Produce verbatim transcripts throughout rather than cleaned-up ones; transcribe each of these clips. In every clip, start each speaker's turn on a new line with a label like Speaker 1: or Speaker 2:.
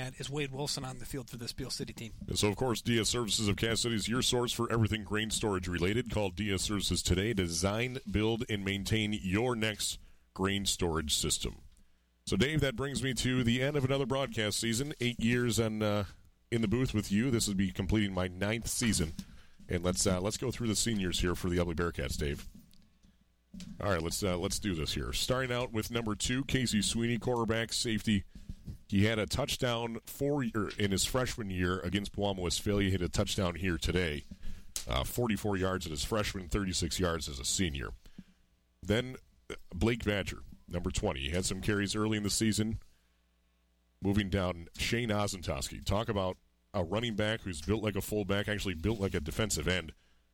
Speaker 1: at is Wade Wilson on the field for this Beal City team.
Speaker 2: And so, of course, D S Services of Cass City is your source for everything grain storage related. Call D S Services today to design, build, and maintain your next grain storage system. So, Dave, that brings me to the end of another broadcast season. Eight years on, uh, in the booth with you. This would be completing my ninth season. And let's uh, let's go through the seniors here for the Ubly Bearcats, Dave. All right, let's uh, let's do this here. Starting out with number two, Casey Sweeney, quarterback, safety. He had a touchdown four year, in his freshman year against Pewamo Westphalia. He hit a touchdown here today. Uh, forty-four yards as his freshman, thirty-six yards as a senior. Then Blake Badger, number twenty. He had some carries early in the season. Moving down, Shane Ozentowski. Talk about a running back who's built like a fullback, actually built like a defensive end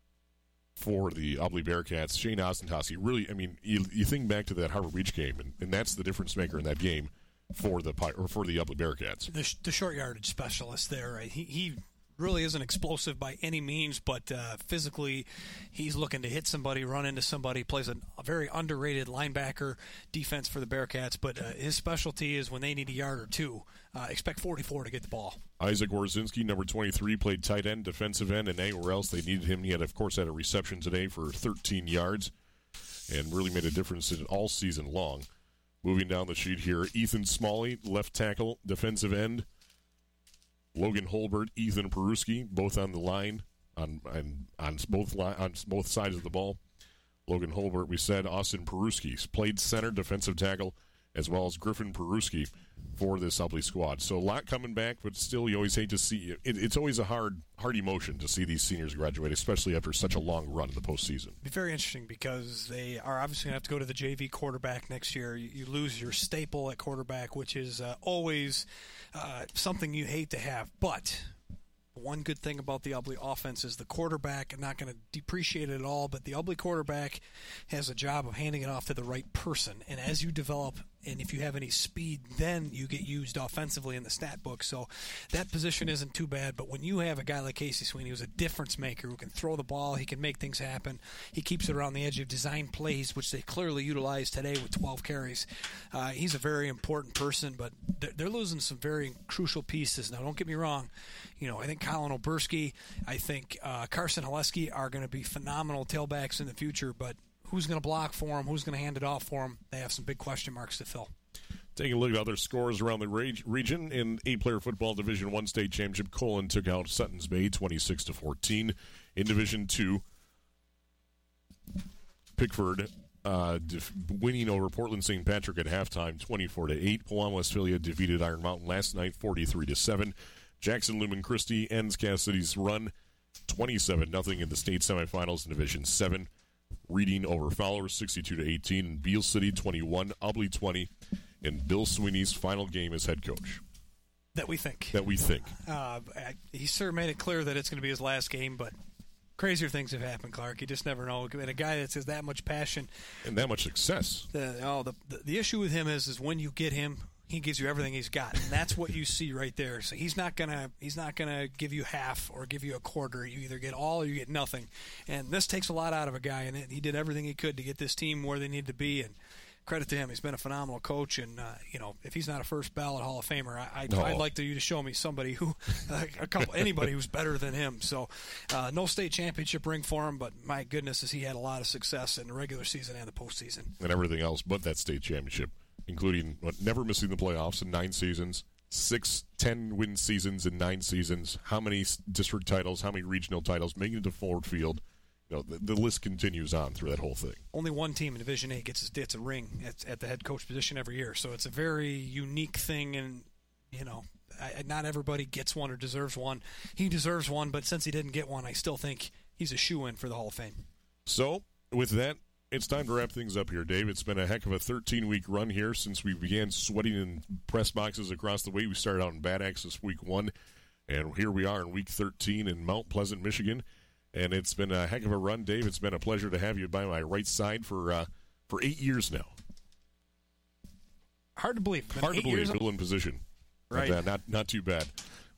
Speaker 2: for the Ubly Bearcats. Shane Ozentowski, really, I mean, you, you think back to that Harbor Beach game, and, and that's the difference maker in that game for the or for the Ubly Bearcats.
Speaker 1: The, the short yardage specialist there, right? He, he really isn't explosive by any means, but uh, physically he's looking to hit somebody, run into somebody, plays a, a very underrated linebacker defense for the Bearcats, but uh, his specialty is when they need a yard or two, uh, expect forty-four to get the ball.
Speaker 2: Isaac Warzinski, number twenty-three, played tight end, defensive end, and anywhere else they needed him. He had, of course, had a reception today for thirteen yards and really made a difference in all season long. Moving down the sheet here, Ethan Smalley, left tackle, defensive end. Logan Holbert, Ethan Peruski, both on the line, on on, on both li- on both sides of the ball. Logan Holbert, we said, Austin Peruski played center, defensive tackle, as well as Griffin Peruski for this Ubly squad. So a lot coming back, but still you always hate to see it. It's always a hard hard emotion to see these seniors graduate, especially after such a long run in the postseason.
Speaker 1: It'll be very interesting because they are obviously going to have to go to the J V quarterback next year. You, you lose your staple at quarterback, which is uh, always uh, something you hate to have, but one good thing about the Ubly offense is the quarterback. I'm not going to depreciate it at all, but the Ubly quarterback has a job of handing it off to the right person. And as you develop, and if you have any speed, then you get used offensively in the stat book. So that position isn't too bad. But when you have a guy like Casey Sweeney who's a difference maker, who can throw the ball, he can make things happen, he keeps it around the edge of design plays, which they clearly utilized today with twelve carries. Uh, he's a very important person, but they're, they're losing some very crucial pieces. Now, don't get me wrong. You know, I think Colin Oberski, I think uh, Carson Haleski are going to be phenomenal tailbacks in the future, but who's going to block for him? Who's going to hand it off for him? They have some big question marks to fill.
Speaker 2: Taking a look at other scores around the region in eight-player football Division One state championship, Colon took out Sutton's Bay twenty-six to fourteen. In Division Two, Pickford uh, def- winning over Portland Saint Patrick at halftime, twenty-four to eight. Pewamo Westphalia defeated Iron Mountain last night, forty-three to seven. Jackson Lumen Christi ends Cass City's run, twenty-seven nothing in the state semifinals in Division Seven. Reading over Fowler, sixty-two to eighteen. And Beal City, twenty-one. Ubly, twenty. And Bill Sweeney's final game as head coach.
Speaker 1: That we think.
Speaker 2: That we think.
Speaker 1: Uh, he sure made it clear that it's going to be his last game, but crazier things have happened, Clark. You just never know. And a guy that has that much passion.
Speaker 2: And that much success.
Speaker 1: The, oh, the, the, the issue with him is, is when you get him, he gives you everything he's got, and that's what you see right there. So he's not gonna he's not gonna give you half or give you a quarter. You either get all or you get nothing. And this takes a lot out of a guy, and he did everything he could to get this team where they need to be. And credit to him, he's been a phenomenal coach. And uh, you know, if he's not a first ballot Hall of Famer, I, I'd,
Speaker 2: no.
Speaker 1: I'd like to you to show me somebody who, uh, a couple anybody who's better than him. So uh, no state championship ring for him, but my goodness, is he had a lot of success in the regular season and the postseason
Speaker 2: and everything else but that state championship. Including what, never missing the playoffs in nine seasons, six ten-win seasons in nine seasons, how many district titles, how many regional titles, making it to Ford Field. You know, the, the list continues on through that whole thing.
Speaker 1: Only one team in Division eight gets, gets a ring at, at the head coach position every year, so it's a very unique thing, and, you know, I, not everybody gets one or deserves one. He deserves one, but since he didn't get one, I still think he's a shoo-in for the Hall of Fame.
Speaker 2: So, with that, it's time to wrap things up here, Dave. It's been a heck of a thirteen-week run here since we began sweating in press boxes across the way. We started out in Bad Axis week one, and here we are in week thirteen in Mount Pleasant, Michigan. And it's been a heck of a run, Dave. It's been a pleasure to have you by my right side for uh, for eight years now.
Speaker 1: Hard to believe.
Speaker 2: Hard to believe, middle in position.
Speaker 1: Right.
Speaker 2: But, uh, not, not too bad.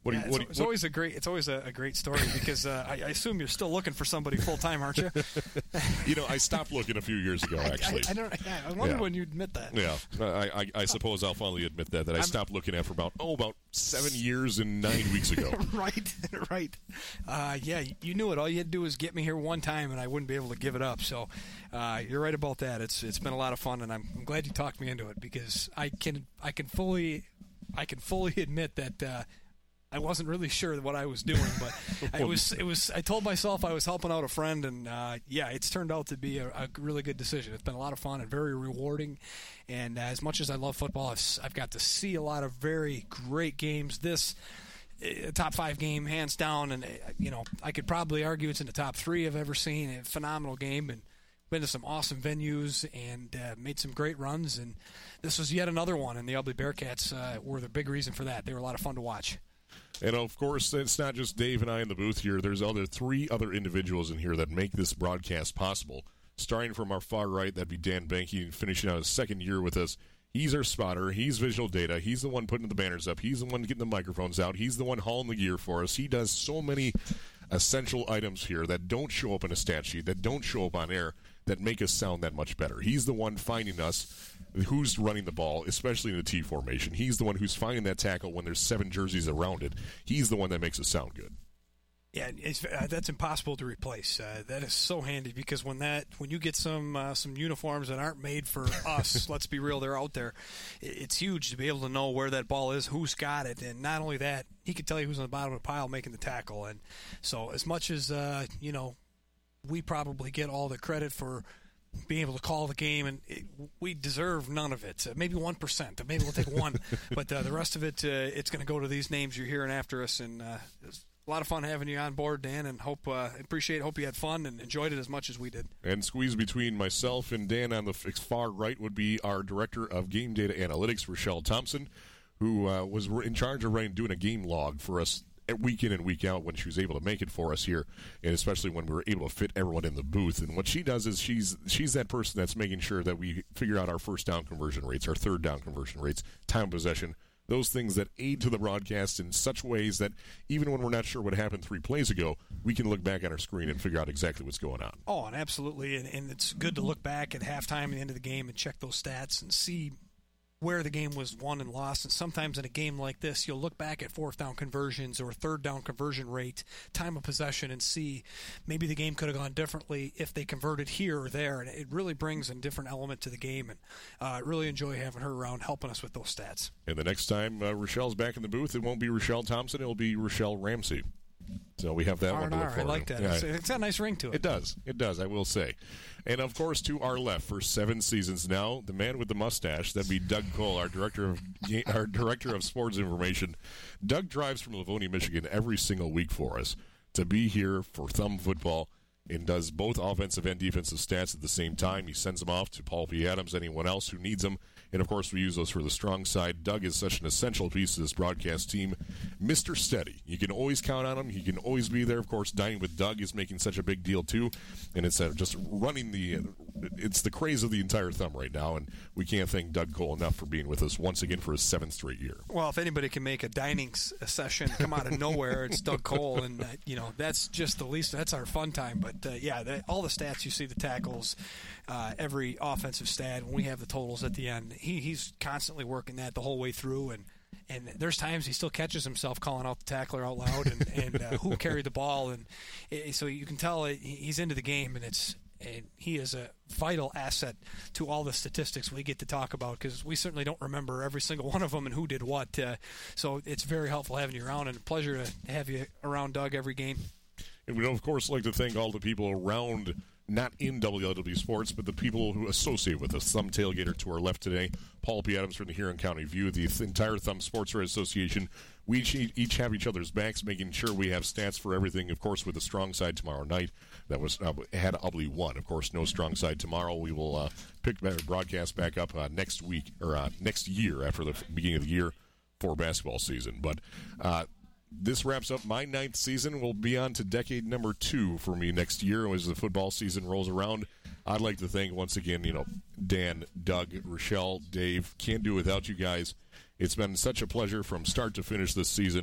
Speaker 2: What,
Speaker 1: yeah,
Speaker 2: do you,
Speaker 1: it's,
Speaker 2: what, do you,
Speaker 1: it's
Speaker 2: what,
Speaker 1: always a great it's always a, a great story because uh, I, I assume you're still looking for somebody full time, aren't you?
Speaker 2: you know, I stopped looking a few years ago. Actually,
Speaker 1: I, I, I don't. Yeah, I wonder
Speaker 2: Yeah.
Speaker 1: when you admit that.
Speaker 2: yeah, I, I, I suppose I'll finally admit that that I
Speaker 1: I'm-
Speaker 2: stopped looking at for about oh about seven years and nine weeks ago.
Speaker 1: right, right. Uh, yeah, you knew it. All you had to do was get me here one time, and I wouldn't be able to give it up. So, uh, you're right about that. It's it's been a lot of fun, and I'm, I'm glad you talked me into it because I can I can fully I can fully admit that. Uh, I wasn't really sure what I was doing, but I was. It was. I told myself I was helping out a friend, and uh, yeah, it's turned out to be a, a really good decision. It's been a lot of fun and very rewarding. And uh, as much as I love football, I've, I've got to see a lot of very great games. This uh, top five game, hands down, and uh, you know, I could probably argue it's in the top three I've ever seen. A phenomenal game, and been to some awesome venues and uh, made some great runs. And this was yet another one. And the Ubly Bearcats uh, were the big reason for that. They were a lot of fun to watch.
Speaker 2: And of course, it's not just Dave and I in the booth here. There's other three other individuals in here that make this broadcast possible. Starting from our far right, that'd be Dan Banky, finishing out his second year with us. He's our spotter. He's visual data. He's the one putting the banners up. He's the one getting the microphones out. He's the one hauling the gear for us. He does so many essential items here that don't show up in a stat sheet, that don't show up on air, that make us sound that much better. He's the one finding us who's running the ball, especially in the T formation. He's the one who's finding that tackle when there's seven jerseys around it. He's the one that makes it sound good.
Speaker 1: Yeah, it's, uh, that's impossible to replace. Uh, that is so handy because when that when you get some uh, some uniforms that aren't made for us, let's be real, they're out there. It's huge to be able to know where that ball is, who's got it, and not only that, he can tell you who's on the bottom of the pile making the tackle. And so, as much as uh, you know, we probably get all the credit for being able to call the game, and it, we deserve none of it. Uh, maybe one percent. Maybe we'll take one, but uh, the rest of it, uh, it's going to go to these names you're hearing after us. And uh, it's a lot of fun having you on board, Dan, and hope uh, appreciate. Hope you had fun and enjoyed it as much as we did.
Speaker 2: And squeezed between myself and Dan on the far right would be our director of game data analytics, Rochelle Thompson, who uh, was in charge of writing, doing a game log for us week in and week out when she was able to make it for us here, and especially when we were able to fit everyone in the booth. And what she does is she's she's that person that's making sure that we figure out our first down conversion rates, our third down conversion rates, time of possession, those things that aid to the broadcast in such ways that even when we're not sure what happened three plays ago, we can look back at our screen and figure out exactly what's going on.
Speaker 1: Oh, and absolutely, and, and it's good to look back at halftime and the end of the game and check those stats and see where the game was won and lost. And sometimes in a game like this, you'll look back at fourth down conversions or third down conversion rate, time of possession, and see maybe the game could have gone differently if they converted here or there. And it really brings a different element to the game. And uh, I really enjoy having her around helping us with those stats.
Speaker 2: And the next time uh, Rochelle's back in the booth, it won't be Rochelle Thompson, it'll be Rochelle Ramsey. So we have that
Speaker 1: R
Speaker 2: one
Speaker 1: and
Speaker 2: to look
Speaker 1: R,
Speaker 2: for.
Speaker 1: I like that.
Speaker 2: Yeah.
Speaker 1: It's, it's got a nice ring to it.
Speaker 2: It does. It does, I will say. And, of course, to our left for seven seasons now, the man with the mustache, that'd be Doug Cole, our director of our director of sports information. Doug drives from Livonia, Michigan every single week for us to be here for Thumb Football and does both offensive and defensive stats at the same time. He sends them off to Paul P. Adams, anyone else who needs them. And, of course, we use those for the strong side. Doug is such an essential piece of this broadcast team. Mister Steady. You can always count on him. He can always be there. Of course, Dining with Doug is making such a big deal, too. And it's uh, just running the uh, – it's the craze of the entire Thumb right now. And we can't thank Doug Cole enough for being with us once again for his seventh straight year.
Speaker 1: Well, if anybody can make a dining s- a session come out of nowhere, it's Doug Cole. And, uh, you know, that's just the least – that's our fun time. But, uh, yeah, the, all the stats you see, the tackles, uh, every offensive stat, when we have the totals at the end, he, he's constantly working that the whole way through. And, and there's times he still catches himself calling out the tackler out loud and, and uh, who carried the ball. And it, so you can tell it, he's into the game, and it's – and he is a vital asset to all the statistics we get to talk about because we certainly don't remember every single one of them and who did what. Uh, so it's very helpful having you around, and a pleasure to have you around, Doug, every game.
Speaker 2: And we'd, of course, like to thank all the people around, not in W L W Sports, but the people who associate with us. Thumb Tailgater to our left today, Paul P. Adams from the Huron County View, the entire Thumb Sportswear Association. We each, each have each other's backs, making sure we have stats for everything, of course, with the strong side tomorrow night. That was uh, had Ubly won. Of course, no strong side tomorrow. We will uh, pick back, broadcast back up uh, next week, or uh, next year after the beginning of the year for basketball season. But uh, this wraps up my ninth season. We'll be on to decade number two for me next year as the football season rolls around. I'd like to thank once again, you know, Dan, Doug, Rochelle, Dave. Can't do it without you guys. It's been such a pleasure from start to finish this season.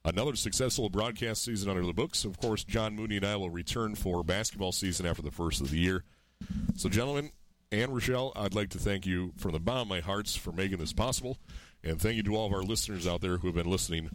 Speaker 2: another successful broadcast season under the books. Of course, John Mooney and I will return for basketball season after the first of the year. So, gentlemen, and Rochelle, I'd like to thank you from the bottom of my hearts for making this possible. And thank you to all of our listeners out there who have been listening